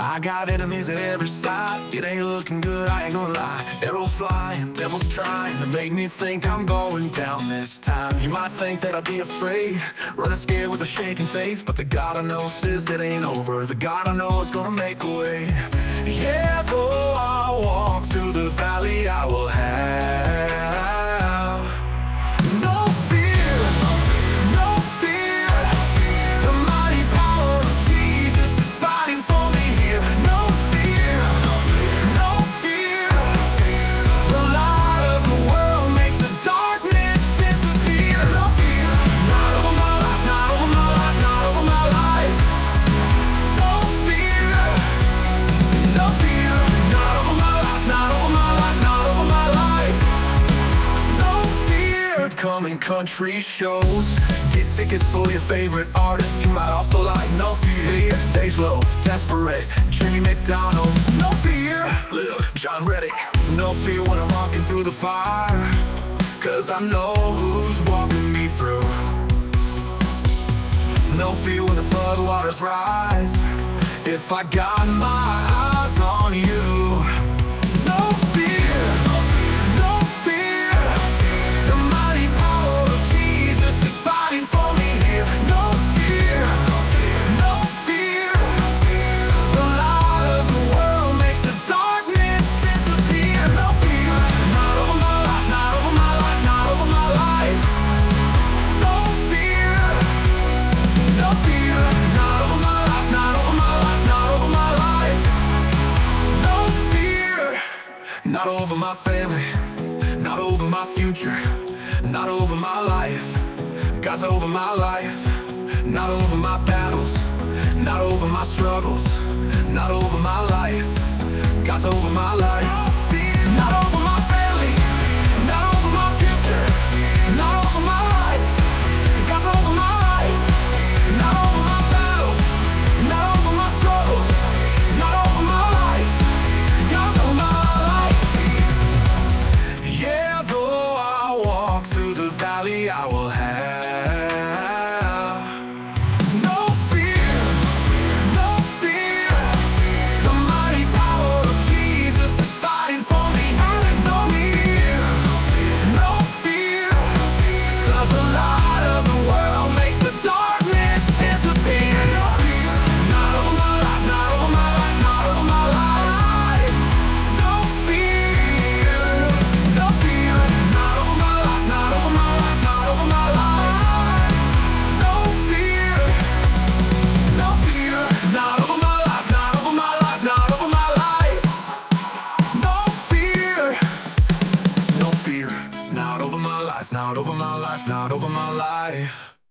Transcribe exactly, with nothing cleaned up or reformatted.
I got enemies at every side. It ain't looking good, I ain't gonna lie. Arrows flying, devils trying to make me think I'm going down this time. You might think that I'd be afraid, running scared with a shaking faith, but the God I know says it ain't over. The God I know is gonna make a way. Yeah, though I walk through the valley, I will have no fear, no fear. The mighty power of Jesus is fighting for me here. No fear, no fear. The light of the world makes the darkness disappear. No fear, not over my life, not over my life, not over my life. No fear, no fear, not over my life, not over my life, not over my life. No fear. Upcoming country shows, get tickets for your favorite artists. You might also like No Fear, Dej Loaf, Desperate, Jimmy McDonald. No Fear, Lil John Reddick. No fear when I'm walking through the fire, cause I know who's walking me through. No fear when the flood waters rise, if I got my eyes on you. No fear, no fear. The mighty power of Jesus is fighting for me here. No fear, no fear. The light of the world makes the darkness disappear. No fear, not over my life, not over my life, not over my life. No fear, no fear, not over my life, not over my life, not over my life. No fear, not over my family, not over my future, not over my life. God's over my life, not over my battles, not over my struggles, not over my life. God's over my life, not over my family, not over my future, not over my life. God's over my life, not over my battles, not over my struggles, not over my life. God's over my life. Yeah, though I walk through the valley, I will have no fear, no fear. The mighty power of Jesus is fighting for me, fighting for me. No fear, cause the light of the world makes the darkness disappear. No fear, not over my life, not over my life, not over my life. No fear, no fear, not over my life, not over my life, not over my life. No fear, no fear, not over my life, not over my life, not over my life. No fear, no fear, not over my life, not over my life, not over my life.